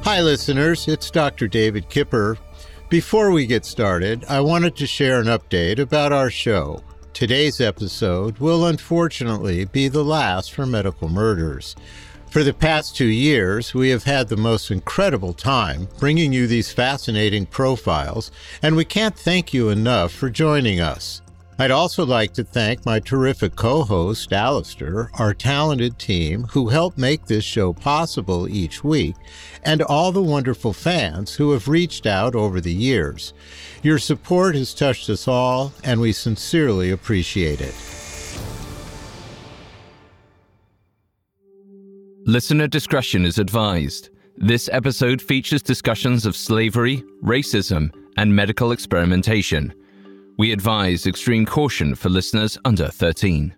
Hi, listeners. It's Dr. David Kipper. Before we get started, I wanted to share an update about our show. Today's episode will unfortunately be the last for Medical Murders. For the past 2 years, we have had the most incredible time bringing you these fascinating profiles, and we can't thank you enough for joining us. I'd also like to thank my terrific co-host, Alistair, our talented team who help make this show possible each week, and all the wonderful fans who have reached out over the years. Your support has touched us all, and we sincerely appreciate it. Listener discretion is advised. This episode features discussions of slavery, racism, and medical experimentation. We advise extreme caution for listeners under 13.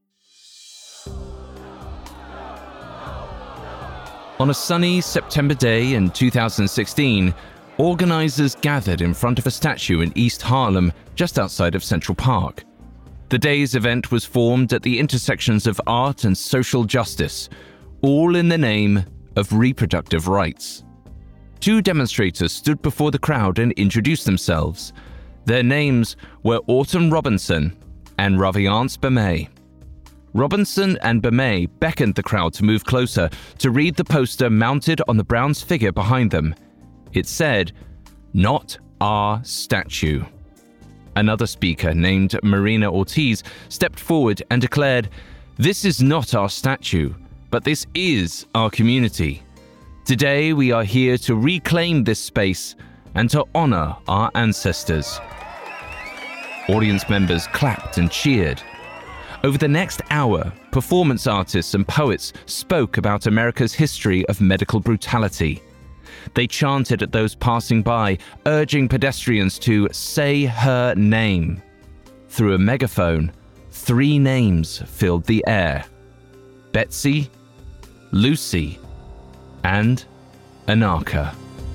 On a sunny September day in 2016, organizers gathered in front of a statue in East Harlem, just outside of Central Park. The day's event was formed at the intersections of art and social justice, all in the name of reproductive rights. 2 demonstrators stood before the crowd and introduced themselves. Their names were Autumn Robinson and Raviance Bemay. Robinson and Bemay beckoned the crowd to move closer to read the poster mounted on the Browns' figure behind them. It said, "Not our statue." Another speaker named Marina Ortiz stepped forward and declared, "This is not our statue, but this is our community. Today we are here to reclaim this space and to honor our ancestors." Audience members clapped and cheered. Over the next hour, performance artists and poets spoke about America's history of medical brutality. They chanted at those passing by, urging pedestrians to say her name. Through a megaphone, 3 names filled the air: Betsy, Lucy, and Anarcha.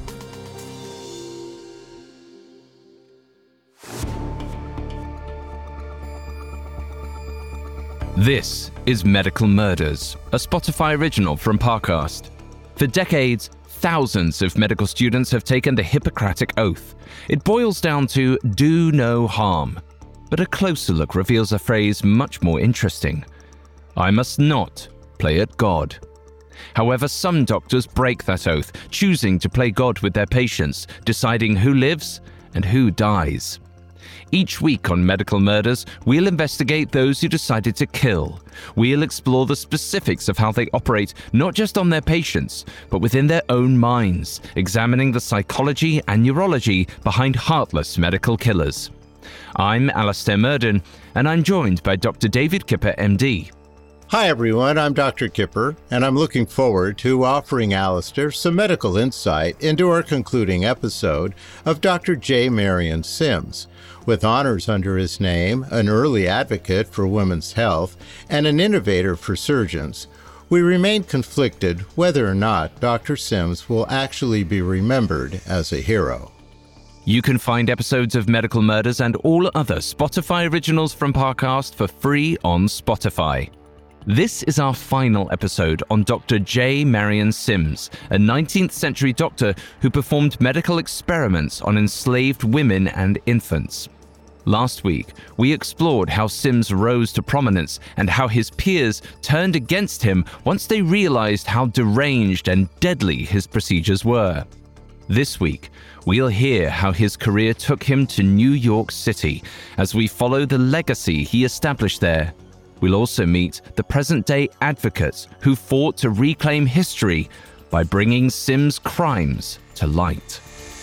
This is Medical Murders, a Spotify original from Parcast. For decades, thousands of medical students have taken the Hippocratic Oath. It boils down to do no harm. But a closer look reveals a phrase much more interesting: I must not play at God. However, some doctors break that oath, choosing to play God with their patients, deciding who lives and who dies. Each week on Medical Murders, we'll investigate those who decided to kill. We'll explore the specifics of how they operate, not just on their patients, but within their own minds, examining the psychology and neurology behind heartless medical killers. I'm Alistair Murden, and I'm joined by Dr. David Kipper, MD. Hi, everyone. I'm Dr. Kipper, and I'm looking forward to offering Alistair some medical insight into our concluding episode of Dr. J. Marion Sims. With honors under his name, an early advocate for women's health, and an innovator for surgeons, we remain conflicted whether or not Dr. Sims will actually be remembered as a hero. You can find episodes of Medical Murders and all other Spotify originals from Parcast for free on Spotify. This is our final episode on Dr. J. Marion Sims, a 19th century doctor who performed medical experiments on enslaved women and infants. Last week, we explored how Sims rose to prominence and how his peers turned against him once they realized how deranged and deadly his procedures were. This week, we'll hear how his career took him to New York City as we follow the legacy he established there. We'll also meet the present-day advocates who fought to reclaim history by bringing Sims' crimes to light.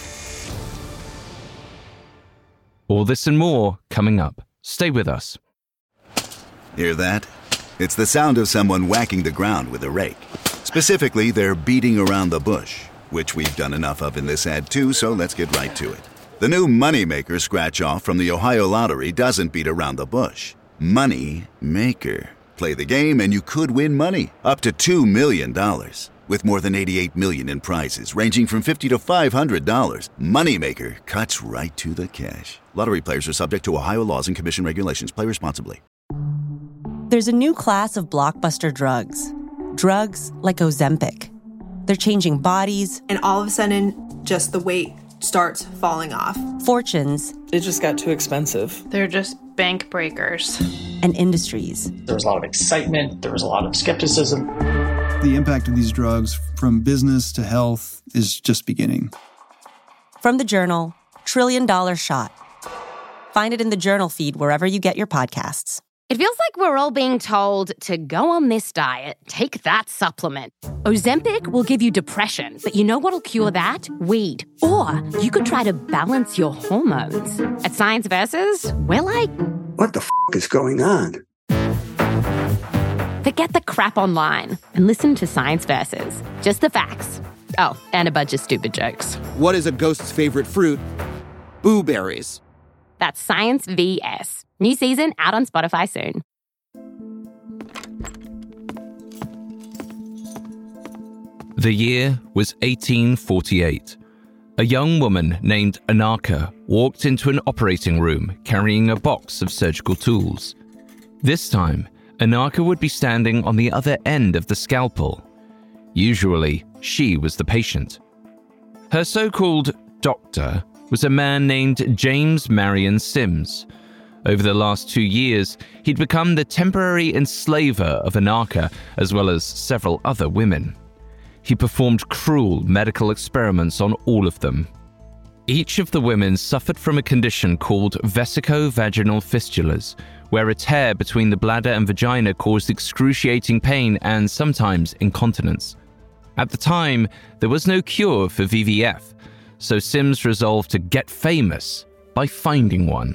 All this and more coming up. Stay with us. Hear that? It's the sound of someone whacking the ground with a rake. Specifically, they're beating around the bush, which we've done enough of in this ad too, so let's get right to it. The new Moneymaker scratch-off from the Ohio Lottery doesn't beat around the bush. Moneymaker. Play the game and you could win money, up to $2 million. With more than $88 million in prizes, ranging from $50 to $500, Moneymaker cuts right to the cash. Lottery players are subject to Ohio laws and commission regulations. Play responsibly. There's a new class of blockbuster drugs. Drugs like Ozempic. They're changing bodies. And all of a sudden, just the weight starts falling off. Fortunes. It just got too expensive. They're just bank breakers. And industries. There was a lot of excitement. There was a lot of skepticism. The impact of these drugs from business to health is just beginning. From the Journal, $1 Trillion Shot. Find it in the Journal feed wherever you get your podcasts. It feels like we're all being told to go on this diet, take that supplement. Ozempic will give you depression, but you know what'll cure that? Weed. Or you could try to balance your hormones. At Science Versus, we're like, what the f*** is going on? Forget the crap online and listen to Science Versus. Just the facts. Oh, and a bunch of stupid jokes. What is a ghost's favorite fruit? Blueberries. That's Science VS. New season out on Spotify soon. The year was 1848. A young woman named Anarcha walked into an operating room carrying a box of surgical tools. This time, Anarcha would be standing on the other end of the scalpel. Usually, she was the patient. Her so-called doctor was a man named James Marion Sims. Over the last 2 years, he'd become the temporary enslaver of Anarcha, as well as several other women. He performed cruel medical experiments on all of them. Each of the women suffered from a condition called vesico-vaginal fistulas, where a tear between the bladder and vagina caused excruciating pain and sometimes incontinence. At the time, there was no cure for VVF, so Sims resolved to get famous by finding one.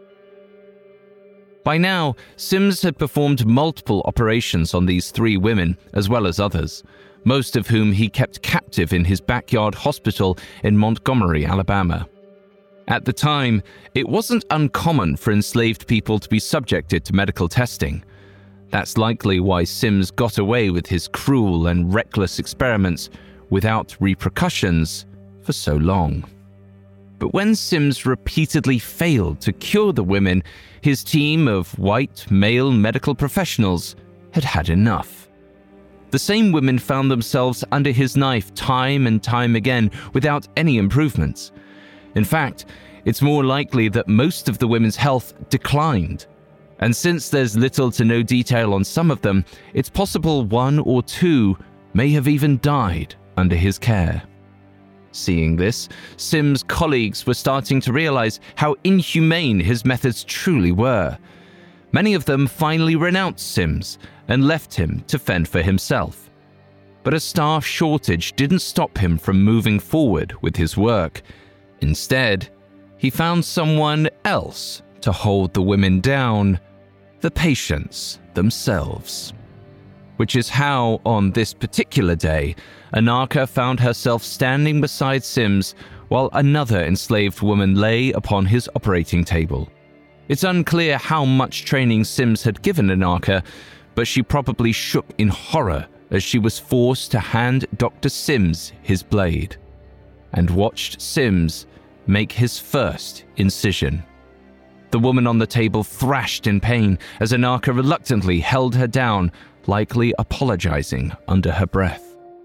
By now, Sims had performed multiple operations on these 3 women, as well as others, most of whom he kept captive in his backyard hospital in Montgomery, Alabama. At the time, it wasn't uncommon for enslaved people to be subjected to medical testing. That's likely why Sims got away with his cruel and reckless experiments without repercussions for so long. But when Sims repeatedly failed to cure the women, his team of white male medical professionals had had enough. The same women found themselves under his knife time and time again without any improvements. In fact, it's more likely that most of the women's health declined. And since there's little to no detail on some of them, it's possible 1 or 2 may have even died under his care. Seeing this, Sims' colleagues were starting to realize how inhumane his methods truly were. Many of them finally renounced Sims and left him to fend for himself. But a staff shortage didn't stop him from moving forward with his work. Instead, he found someone else to hold the women down, the patients themselves. Which is how, on this particular day, Anarcha found herself standing beside Sims while another enslaved woman lay upon his operating table. It's unclear how much training Sims had given Anarcha, but she probably shook in horror as she was forced to hand Dr. Sims his blade, and watched Sims make his first incision. The woman on the table thrashed in pain as Anarcha reluctantly held her down, likely apologizing under her breath.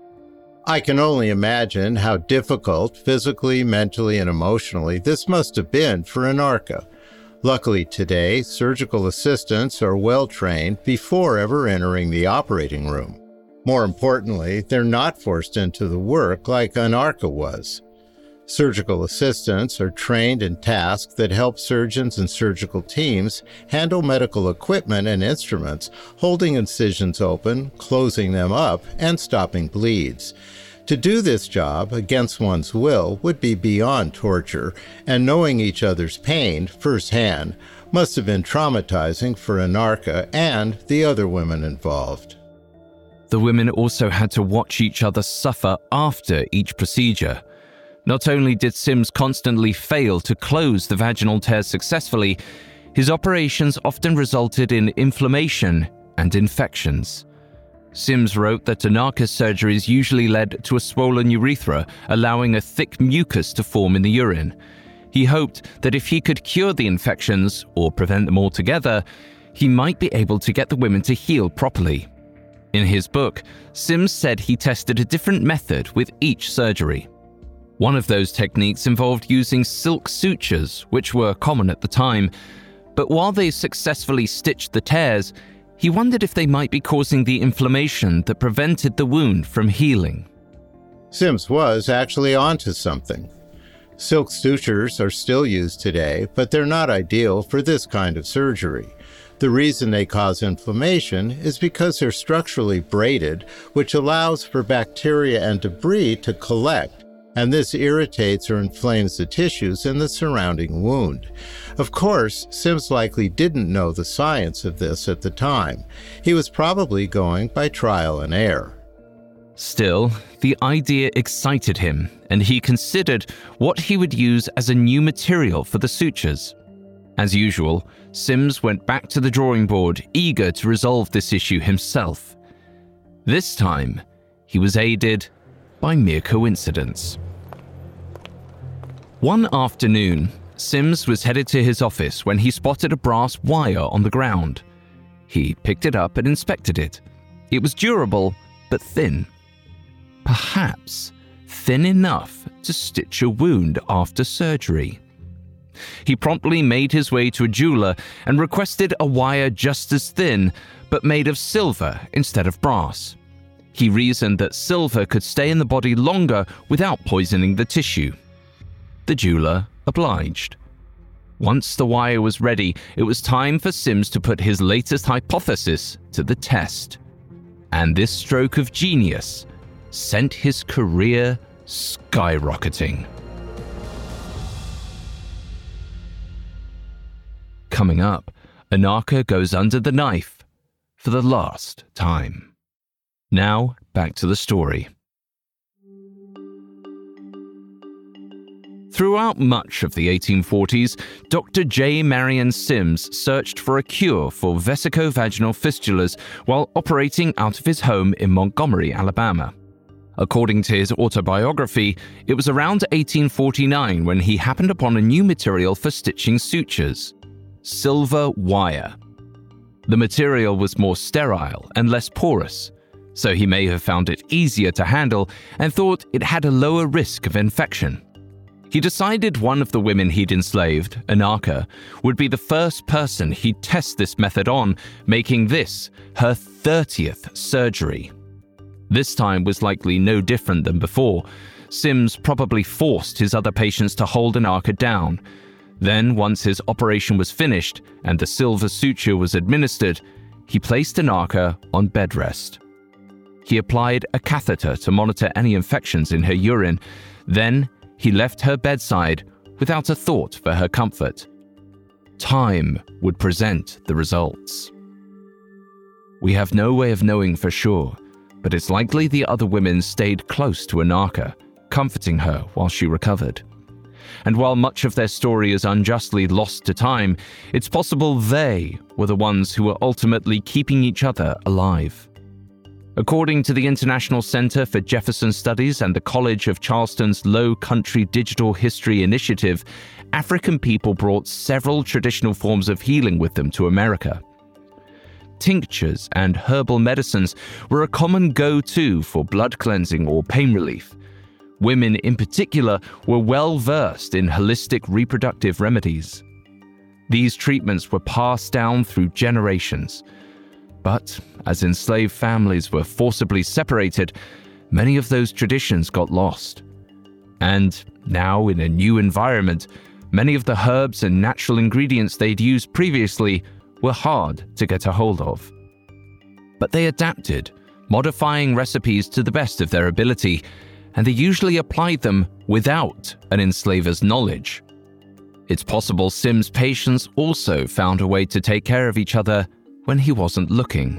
I can only imagine how difficult, physically, mentally, and emotionally, this must have been for Anarcha. Luckily today, surgical assistants are well trained before ever entering the operating room. More importantly, they're not forced into the work like Anarcha was. Surgical assistants are trained in tasks that help surgeons and surgical teams handle medical equipment and instruments, holding incisions open, closing them up, and stopping bleeds. To do this job against one's will would be beyond torture, and knowing each other's pain firsthand must have been traumatizing for Anarcha and the other women involved. The women also had to watch each other suffer after each procedure. Not only did Sims constantly fail to close the vaginal tears successfully, his operations often resulted in inflammation and infections. Sims wrote that Anarcha's surgeries usually led to a swollen urethra, allowing a thick mucus to form in the urine. He hoped that if he could cure the infections, or prevent them altogether, he might be able to get the women to heal properly. In his book, Sims said he tested a different method with each surgery. One of those techniques involved using silk sutures, which were common at the time, but while they successfully stitched the tears, he wondered if they might be causing the inflammation that prevented the wound from healing. Sims was actually onto something. Silk sutures are still used today, but they're not ideal for this kind of surgery. The reason they cause inflammation is because they're structurally braided, which allows for bacteria and debris to collect, and this irritates or inflames the tissues in the surrounding wound. Of course, Sims likely didn't know the science of this at the time. He was probably going by trial and error. Still, the idea excited him, and he considered what he would use as a new material for the sutures. As usual, Sims went back to the drawing board, eager to resolve this issue himself. This time, he was aided by mere coincidence. One afternoon, Sims was headed to his office when he spotted a brass wire on the ground. He picked it up and inspected it. It was durable, but thin. Perhaps thin enough to stitch a wound after surgery. He promptly made his way to a jeweler and requested a wire just as thin, but made of silver instead of brass. He reasoned that silver could stay in the body longer without poisoning the tissue. The jeweler obliged. Once the wire was ready, it was time for Sims to put his latest hypothesis to the test. And this stroke of genius sent his career skyrocketing. Coming up, Anarcha goes under the knife for the last time. Now, back to the story. Throughout much of the 1840s, Dr. J. Marion Sims searched for a cure for vesicovaginal fistulas while operating out of his home in Montgomery, Alabama. According to his autobiography, it was around 1849 when he happened upon a new material for stitching sutures: silver wire. The material was more sterile and less porous, so he may have found it easier to handle and thought it had a lower risk of infection. He decided one of the women he'd enslaved, Anarcha, would be the first person he'd test this method on, making this her 30th surgery. This time was likely no different than before. Sims probably forced his other patients to hold Anarcha down. Then, once his operation was finished and the silver suture was administered, he placed Anarcha on bed rest. He applied a catheter to monitor any infections in her urine. Then, he left her bedside without a thought for her comfort. Time would present the results. We have no way of knowing for sure, but it's likely the other women stayed close to Anarcha, comforting her while she recovered. And while much of their story is unjustly lost to time, it's possible they were the ones who were ultimately keeping each other alive. According to the International Center for Jefferson Studies and the College of Charleston's Low Country Digital History Initiative, African people brought several traditional forms of healing with them to America. Tinctures and herbal medicines were a common go-to for blood cleansing or pain relief. Women in particular were well versed in holistic reproductive remedies. These treatments were passed down through generations. But as enslaved families were forcibly separated, many of those traditions got lost. And now, in a new environment, many of the herbs and natural ingredients they'd used previously were hard to get a hold of. But they adapted, modifying recipes to the best of their ability, and they usually applied them without an enslaver's knowledge. It's possible Sims' patients also found a way to take care of each other when he wasn't looking.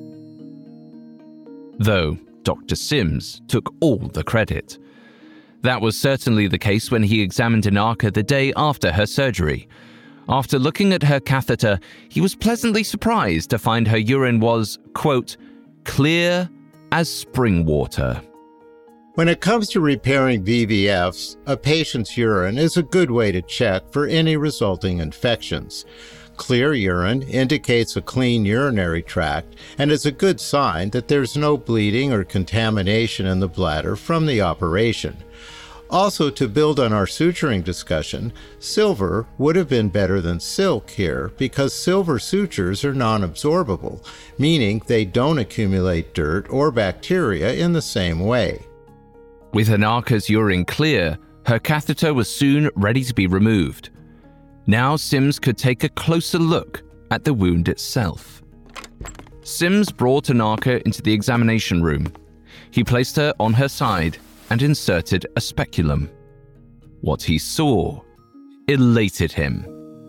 Though Dr. Sims took all the credit. That was certainly the case when he examined Anarcha the day after her surgery. After looking at her catheter, he was pleasantly surprised to find her urine was, quote, clear as spring water. When it comes to repairing VVFs, a patient's urine is a good way to check for any resulting infections. Clear urine indicates a clean urinary tract and is a good sign that there's no bleeding or contamination in the bladder from the operation. Also, to build on our suturing discussion, silver would have been better than silk here because silver sutures are non-absorbable, meaning they don't accumulate dirt or bacteria in the same way. With Anarka's urine clear, her catheter was soon ready to be removed. Now Sims could take a closer look at the wound itself. Sims brought Anarka into the examination room. He placed her on her side and inserted a speculum. What he saw elated him.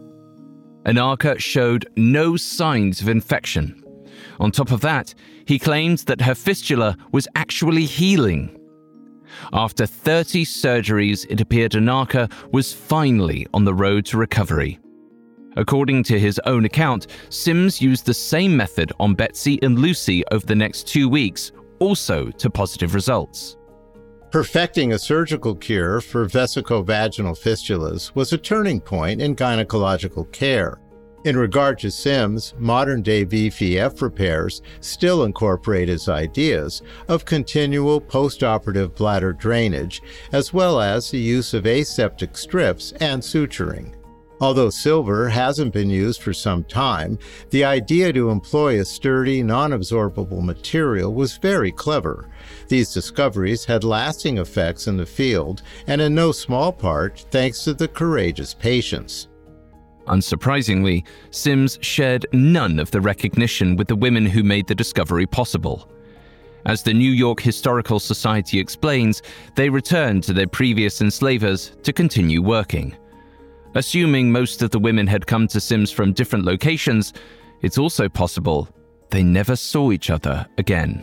Anarka showed no signs of infection. On top of that, he claimed that her fistula was actually healing. After 30 surgeries, it appeared Anarka was finally on the road to recovery. According to his own account, Sims used the same method on Betsy and Lucy over the next 2 weeks, also to positive results. Perfecting a surgical cure for vesicovaginal fistulas was a turning point in gynecological care. In regard to Sims, modern-day VVF repairs still incorporate his ideas of continual postoperative bladder drainage, as well as the use of aseptic strips and suturing. Although silver hasn't been used for some time, the idea to employ a sturdy, non-absorbable material was very clever. These discoveries had lasting effects in the field, and in no small part thanks to the courageous patients. Unsurprisingly, Sims shared none of the recognition with the women who made the discovery possible. As the New York Historical Society explains, they returned to their previous enslavers to continue working. Assuming most of the women had come to Sims from different locations, it's also possible they never saw each other again.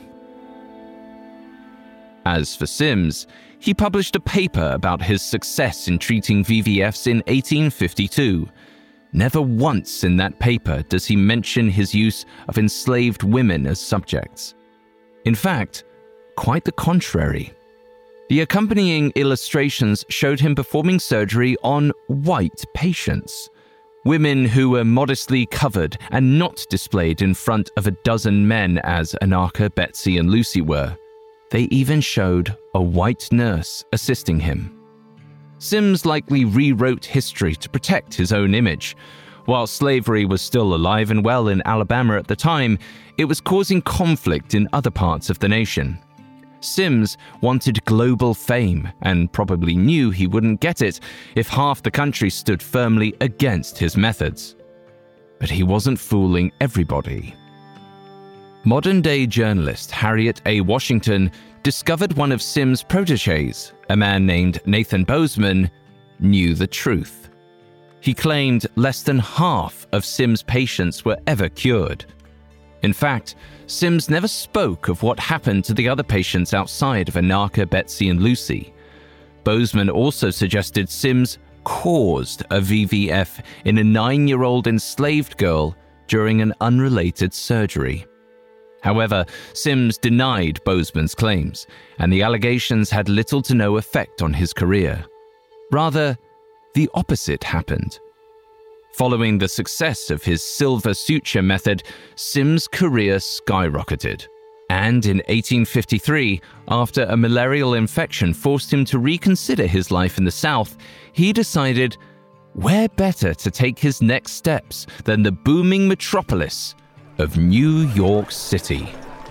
As for Sims, he published a paper about his success in treating VVFs in 1852. Never once in that paper does he mention his use of enslaved women as subjects. In fact, quite the contrary. The accompanying illustrations showed him performing surgery on white patients, women who were modestly covered and not displayed in front of a dozen men as Anarka, Betsy, and Lucy were. They even showed a white nurse assisting him. Sims likely rewrote history to protect his own image. While slavery was still alive and well in Alabama at the time, it was causing conflict in other parts of the nation. Sims wanted global fame and probably knew he wouldn't get it if half the country stood firmly against his methods. But he wasn't fooling everybody. Modern-day journalist Harriet A. Washington discovered one of Sims' protégés, a man named Nathan Bozeman, knew the truth. He claimed less than half of Sims' patients were ever cured. In fact, Sims never spoke of what happened to the other patients outside of Anarka, Betsy, and Lucy. Bozeman also suggested Sims caused a VVF in a 9-year-old enslaved girl during an unrelated surgery. However, Sims denied Bozeman's claims, and the allegations had little to no effect on his career. Rather, the opposite happened. Following the success of his silver suture method, Sims' career skyrocketed. And in 1853, after a malarial infection forced him to reconsider his life in the South, he decided, where better to take his next steps than the booming metropolis of New York City.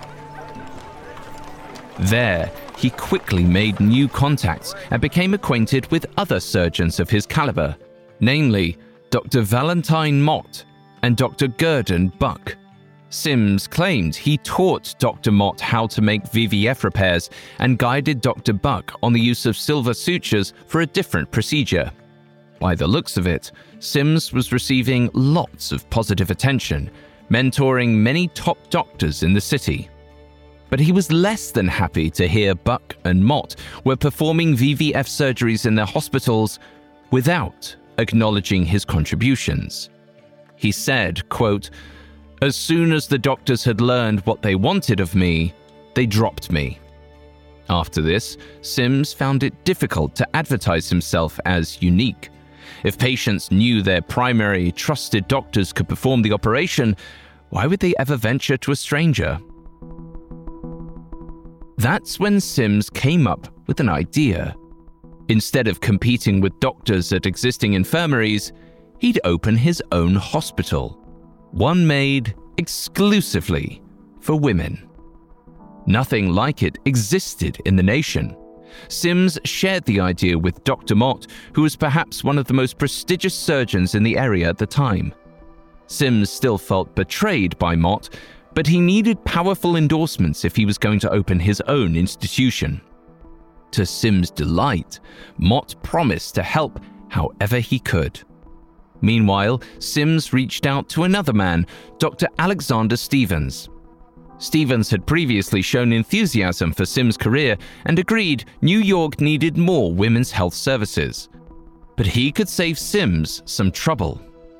There, he quickly made new contacts and became acquainted with other surgeons of his caliber, namely Dr. Valentine Mott and Dr. Gurdon Buck. Sims claimed he taught Dr. Mott how to make VVF repairs and guided Dr. Buck on the use of silver sutures for a different procedure. By the looks of it, Sims was receiving lots of positive attention, mentoring many top doctors in the city. But he was less than happy to hear Buck and Mott were performing VVF surgeries in their hospitals without acknowledging his contributions. He said, quote, "As soon as the doctors had learned what they wanted of me, they dropped me." After this, Sims found it difficult to advertise himself as unique. If patients knew their primary trusted doctors could perform the operation, why would they ever venture to a stranger? That's when Sims came up with an idea. Instead of competing with doctors at existing infirmaries, he'd open his own hospital, one made exclusively for women. Nothing like it existed in the nation. Sims shared the idea with Dr. Mott, who was perhaps one of the most prestigious surgeons in the area at the time. Sims still felt betrayed by Mott, but he needed powerful endorsements if he was going to open his own institution. To Sims' delight, Mott promised to help however he could. Meanwhile, Sims reached out to another man, Dr. Alexander Stevens. Stevens had previously shown enthusiasm for Sims' career and agreed New York needed more women's health services. But he could save Sims some trouble.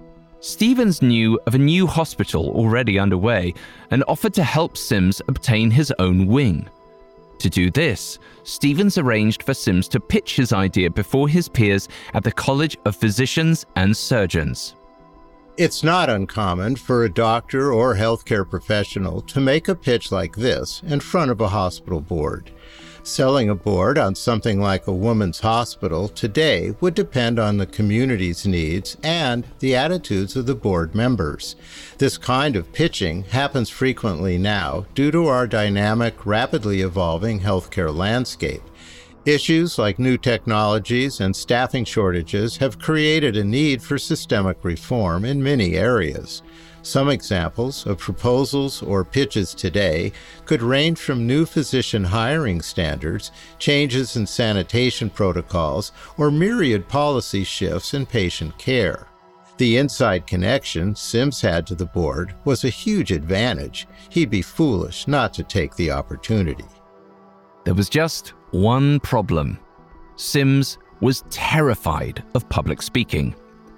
Stevens knew of a new hospital already underway and offered to help Sims obtain his own wing. To do this, Stevens arranged for Sims to pitch his idea before his peers at the College of Physicians and Surgeons. It's not uncommon for a doctor or healthcare professional to make a pitch like this in front of a hospital board. Selling a board on something like a woman's hospital today would depend on the community's needs and the attitudes of the board members. This kind of pitching happens frequently now due to our dynamic, rapidly evolving healthcare landscape. Issues like new technologies and staffing shortages have created a need for systemic reform in many areas. Some examples of proposals or pitches today could range from new physician hiring standards, changes in sanitation protocols, or myriad policy shifts in patient care. The inside connection Sims had to the board was a huge advantage. He'd be foolish not to take the opportunity. There was just one problem. Sims was terrified of public speaking.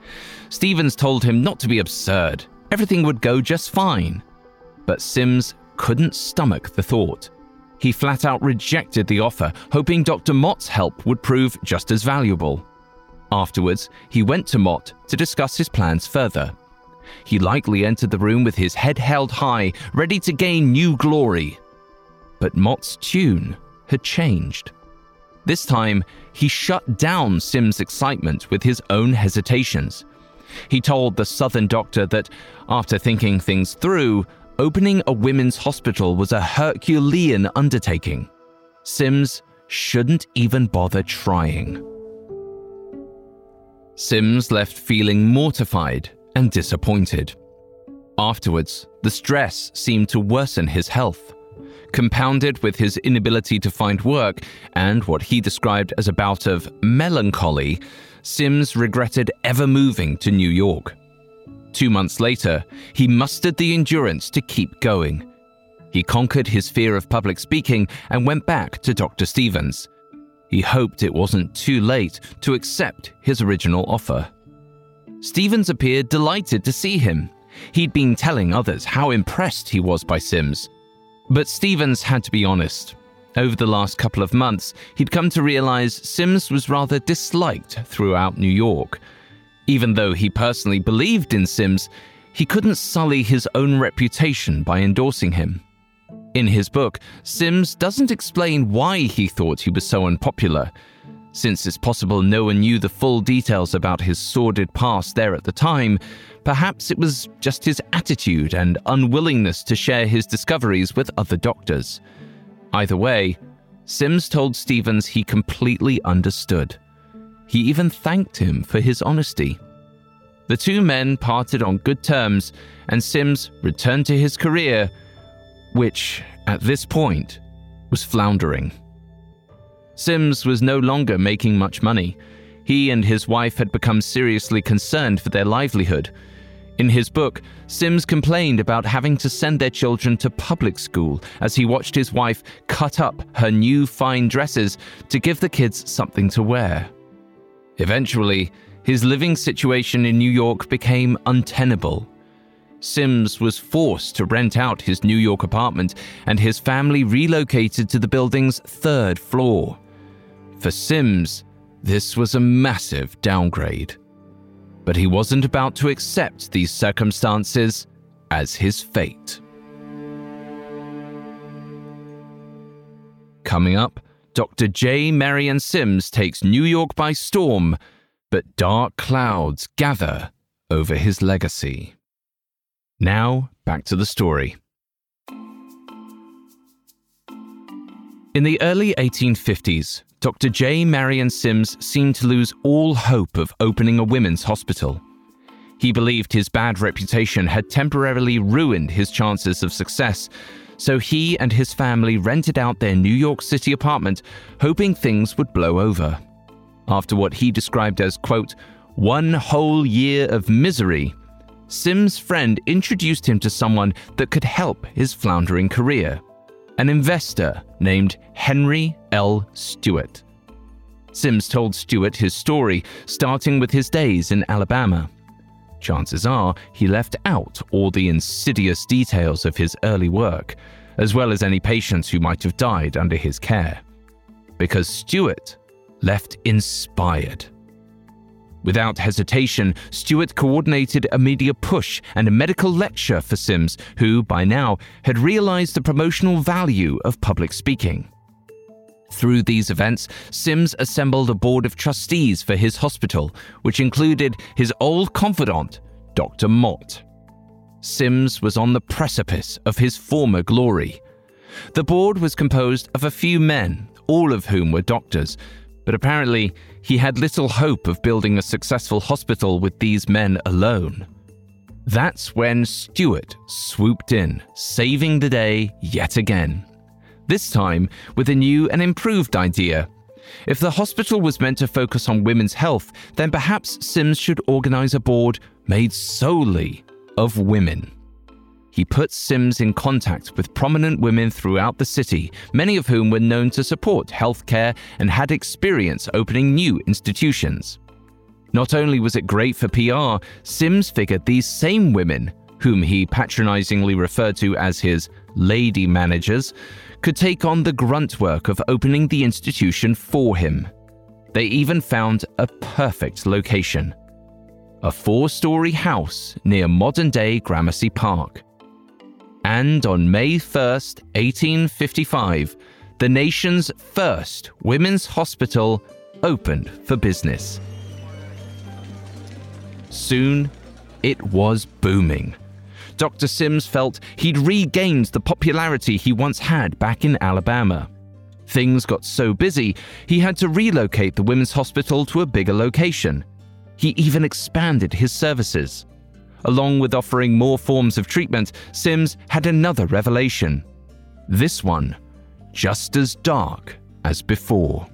Stevens told him not to be absurd. Everything would go just fine. But Sims couldn't stomach the thought. He flat out rejected the offer, hoping Dr. Mott's help would prove just as valuable. Afterwards, he went to Mott to discuss his plans further. He likely entered the room with his head held high, ready to gain new glory. But Mott's tune had changed. This time, he shut down Sims' excitement with his own hesitations. He told the Southern doctor that, after thinking things through, opening a women's hospital was a Herculean undertaking. Sims shouldn't even bother trying. Sims left feeling mortified and disappointed. Afterwards, the stress seemed to worsen his health. Compounded with his inability to find work and what he described as a bout of melancholy, Sims regretted ever moving to New York. 2 months later, he mustered the endurance to keep going. He conquered his fear of public speaking and went back to Dr. Stevens. He hoped it wasn't too late to accept his original offer. Stevens appeared delighted to see him. He'd been telling others how impressed he was by Sims. But Stevens had to be honest. Over the last couple of months, he'd come to realize Sims was rather disliked throughout New York. Even though he personally believed in Sims, he couldn't sully his own reputation by endorsing him. In his book, Sims doesn't explain why he thought he was so unpopular. Since it's possible no one knew the full details about his sordid past there at the time, perhaps it was just his attitude and unwillingness to share his discoveries with other doctors. Either way, Sims told Stevens he completely understood. He even thanked him for his honesty. The two men parted on good terms, and Sims returned to his career, which, at this point, was floundering. Sims was no longer making much money. He and his wife had become seriously concerned for their livelihood. In his book, Sims complained about having to send their children to public school as he watched his wife cut up her new fine dresses to give the kids something to wear. Eventually, his living situation in New York became untenable. Sims was forced to rent out his New York apartment, and his family relocated to the building's 3rd floor. For Sims, this was a massive downgrade. But he wasn't about to accept these circumstances as his fate. Coming up, Dr. J. Marion Sims takes New York by storm, but dark clouds gather over his legacy. Now, back to the story. In the early 1850s, Dr. J. Marion Sims seemed to lose all hope of opening a women's hospital. He believed his bad reputation had temporarily ruined his chances of success, so he and his family rented out their New York City apartment, hoping things would blow over. After what he described as, quote, one whole year of misery, Sims' friend introduced him to someone that could help his floundering career, an investor named Henry L. Stewart. Sims told Stewart his story, starting with his days in Alabama. Chances are he left out all the insidious details of his early work, as well as any patients who might have died under his care. Because Stewart left inspired. Without hesitation, Stewart coordinated a media push and a medical lecture for Sims, who, by now, had realized the promotional value of public speaking. Through these events, Sims assembled a board of trustees for his hospital, which included his old confidant, Dr. Mott. Sims was on the precipice of his former glory. The board was composed of a few men, all of whom were doctors, but apparently he had little hope of building a successful hospital with these men alone. That's when Stewart swooped in, saving the day yet again. This time with a new and improved idea. If the hospital was meant to focus on women's health, then perhaps Sims should organize a board made solely of women. He put Sims in contact with prominent women throughout the city, many of whom were known to support healthcare and had experience opening new institutions. Not only was it great for PR, Sims figured these same women, whom he patronizingly referred to as his lady managers, could take on the grunt work of opening the institution for him. They even found a perfect location: a 4-story house near modern-day Gramercy Park. And on May 1st, 1855, the nation's first women's hospital opened for business. Soon, it was booming. Dr. Sims felt he'd regained the popularity he once had back in Alabama. Things got so busy, he had to relocate the women's hospital to a bigger location. He even expanded his services. Along with offering more forms of treatment, Sims had another revelation. This one, just as dark as before.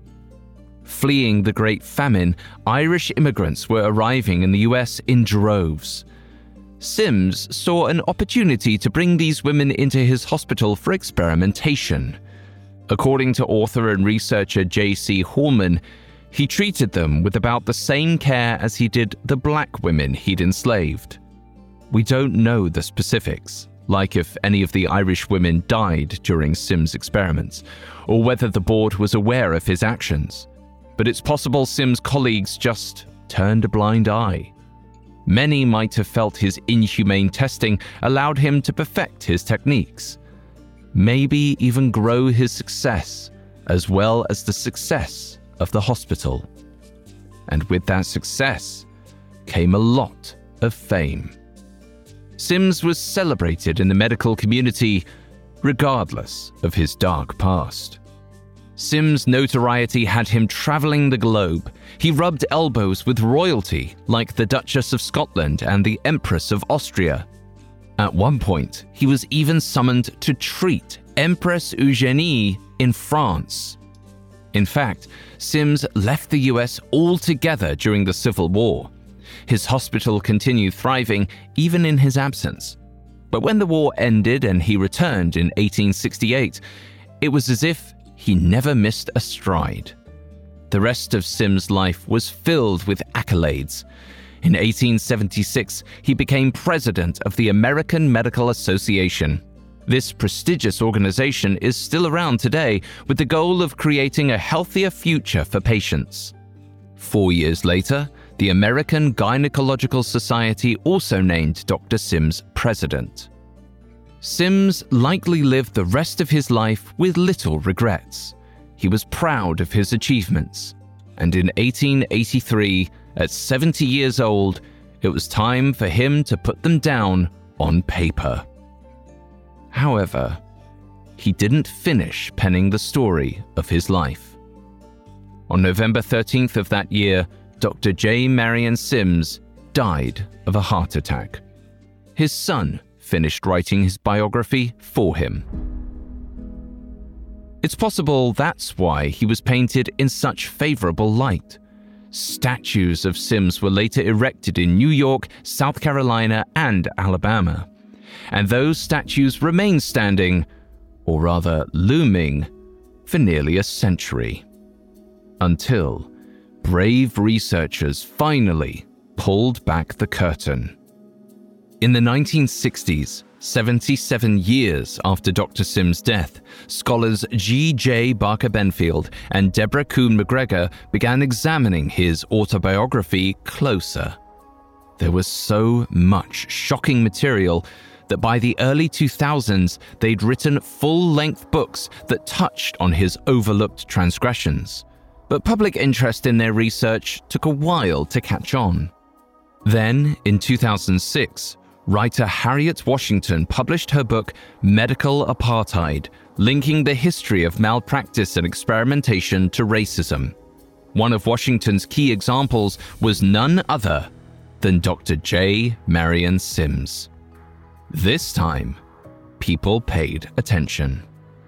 Fleeing the Great Famine, Irish immigrants were arriving in the US in droves. Sims saw an opportunity to bring these women into his hospital for experimentation. According to author and researcher J.C. Hallman, he treated them with about the same care as he did the black women he'd enslaved. We don't know the specifics, like if any of the Irish women died during Sims' experiments, or whether the board was aware of his actions. But it's possible Sims' colleagues just turned a blind eye. Many might have felt his inhumane testing allowed him to perfect his techniques. Maybe even grow his success, as well as the success of the hospital. And with that success came a lot of fame. Sims was celebrated in the medical community, regardless of his dark past. Sims' notoriety had him traveling the globe. He rubbed elbows with royalty like the Duchess of Scotland and the Empress of Austria. At one point, he was even summoned to treat Empress Eugénie in France. In fact, Sims left the US altogether during the Civil War. His hospital continued thriving even in his absence. But when the war ended and he returned in 1868, it was as if he never missed a stride. The rest of Sims' life was filled with accolades. In 1876, he became president of the American Medical Association. This prestigious organization is still around today with the goal of creating a healthier future for patients. 4 years later, The American Gynecological Society also named Dr. Sims president. Sims likely lived the rest of his life with little regrets. He was proud of his achievements, and in 1883, at 70 years old, it was time for him to put them down on paper. However, he didn't finish penning the story of his life. On November 13th of that year, Dr. J. Marion Sims died of a heart attack. His son finished writing his biography for him. It's possible that's why he was painted in such favorable light. Statues of Sims were later erected in New York, South Carolina, and Alabama. And those statues remain standing, or rather looming, for nearly a century. Until brave researchers finally pulled back the curtain. In the 1960s, 77 years after Dr. Sims' death, scholars G.J. Barker Benfield and Deborah Kuhn McGregor began examining his autobiography closer. There was so much shocking material that by the early 2000s, they'd written full-length books that touched on his overlooked transgressions. But public interest in their research took a while to catch on. Then, in 2006, writer Harriet Washington published her book Medical Apartheid, linking the history of malpractice and experimentation to racism. One of Washington's key examples was none other than Dr. J. Marion Sims. This time, people paid attention.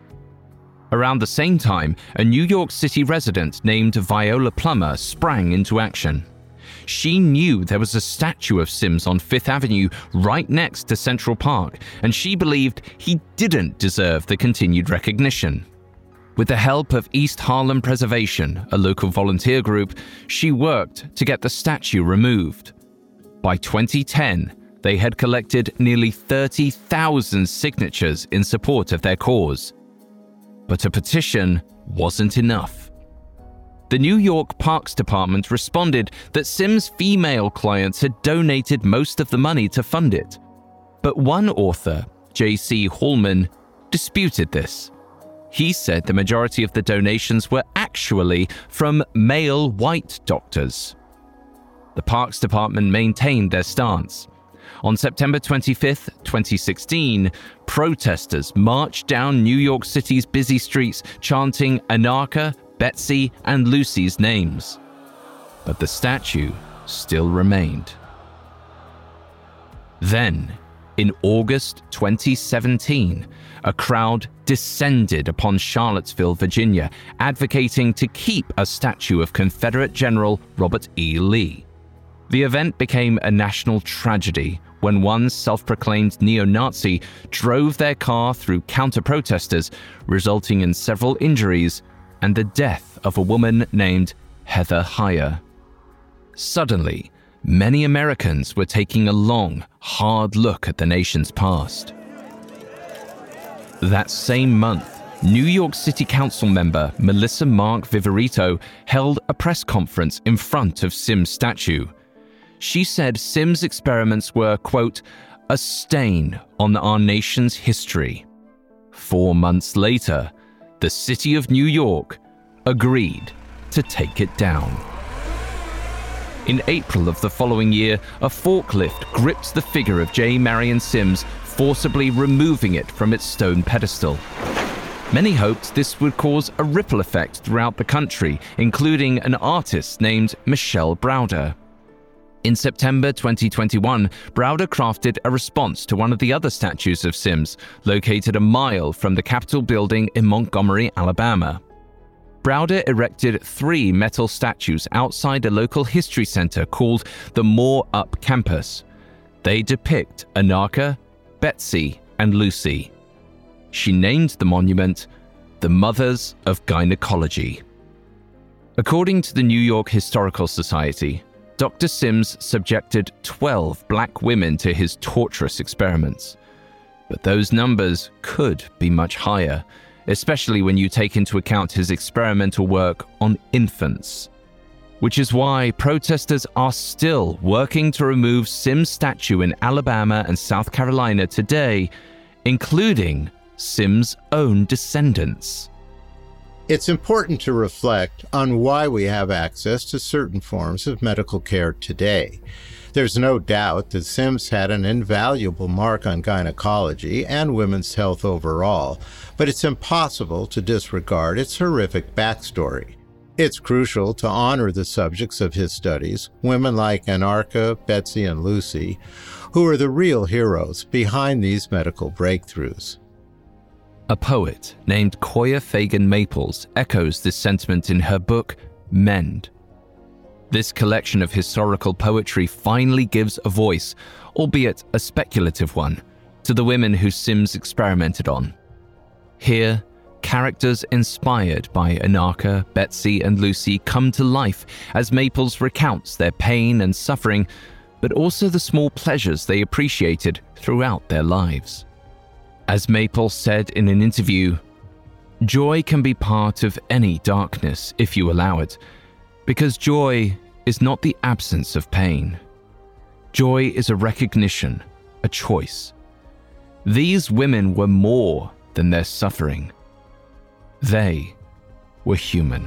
Around the same time, a New York City resident named Viola Plummer sprang into action. She knew there was a statue of Sims on Fifth Avenue right next to Central Park, and she believed he didn't deserve the continued recognition. With the help of East Harlem Preservation, a local volunteer group, she worked to get the statue removed. By 2010, they had collected nearly 30,000 signatures in support of their cause. But a petition wasn't enough. The New York Parks Department responded that Sims' female clients had donated most of the money to fund it. But one author, J.C. Hallman, disputed this. He said the majority of the donations were actually from male white doctors. The Parks Department maintained their stance. On September 25, 2016, protesters marched down New York City's busy streets chanting Anarcha, Betsy, and Lucy's names. But the statue still remained. Then, in August 2017, a crowd descended upon Charlottesville, Virginia, advocating to keep a statue of Confederate General Robert E. Lee. The event became a national tragedy when one self-proclaimed neo-Nazi drove their car through counter-protesters, resulting in several injuries and the death of a woman named Heather Heyer. Suddenly, many Americans were taking a long, hard look at the nation's past. That same month, New York City Council member Melissa Mark Viverito held a press conference in front of Sims' statue. She said Sims' experiments were, quote, a stain on our nation's history. 4 months later, the city of New York agreed to take it down. In April of the following year, a forklift gripped the figure of J. Marion Sims, forcibly removing it from its stone pedestal. Many hoped this would cause a ripple effect throughout the country, including an artist named Michelle Browder. In September 2021, Browder crafted a response to one of the other statues of Sims, located a mile from the Capitol building in Montgomery, Alabama. Browder erected 3 metal statues outside a local history center called the Moore Up Campus. They depict Anarcha, Betsy, and Lucy. She named the monument the Mothers of Gynecology. According to the New York Historical Society, Dr. Sims subjected 12 black women to his torturous experiments. But those numbers could be much higher, especially when you take into account his experimental work on infants. which is why protesters are still working to remove Sims' statue in Alabama and South Carolina today, including Sims' own descendants. It's important to reflect on why we have access to certain forms of medical care today. There's no doubt that Sims had an invaluable mark on gynecology and women's health overall, but it's impossible to disregard its horrific backstory. It's crucial to honor the subjects of his studies, women like Anarcha, Betsy, and Lucy, who are the real heroes behind these medical breakthroughs. A poet named Koya Fagan Maples echoes this sentiment in her book, Mend. This collection of historical poetry finally gives a voice, albeit a speculative one, to the women who Sims experimented on. Here, characters inspired by Anarcha, Betsy, and Lucy come to life as Maples recounts their pain and suffering, but also the small pleasures they appreciated throughout their lives. As Maples said in an interview, "Joy can be part of any darkness if you allow it, because joy is not the absence of pain. Joy is a recognition, a choice. These women were more than their suffering. They were human."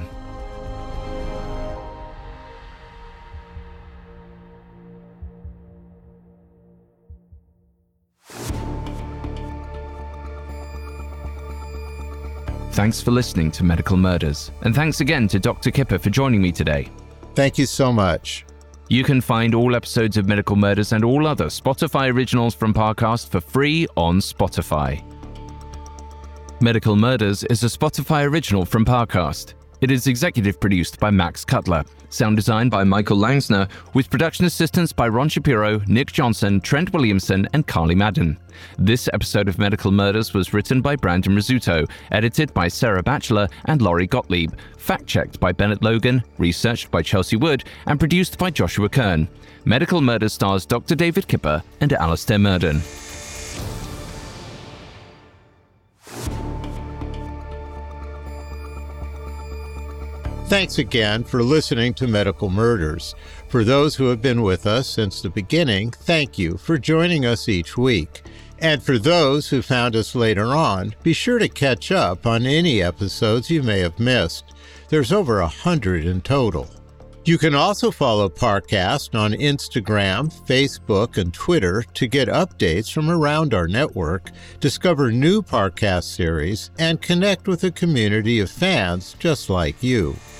Thanks for listening to Medical Murders, and thanks again to Dr. Kipper for joining me today. Thank you so much. You can find all episodes of Medical Murders and all other Spotify originals from Parcast for free on Spotify. Medical Murders is a Spotify original from Parcast. It is executive produced by Max Cutler, sound design by Michael Langsner, with production assistance by Ron Shapiro, Nick Johnson, Trent Williamson, and Carly Madden. This episode of Medical Murders was written by Brandon Rizzuto, edited by Sarah Batchelor and Laurie Gottlieb, fact-checked by Bennett Logan, researched by Chelsea Wood, and produced by Joshua Kern. Medical Murders stars Dr. David Kipper and Alastair Murden. Thanks again for listening to Medical Murders. For those who have been with us since the beginning, thank you for joining us each week. And for those who found us later on, be sure to catch up on any episodes you may have missed. There's over 100 in total. You can also follow Parcast on Instagram, Facebook, and Twitter to get updates from around our network, discover new Parcast series, and connect with a community of fans just like you.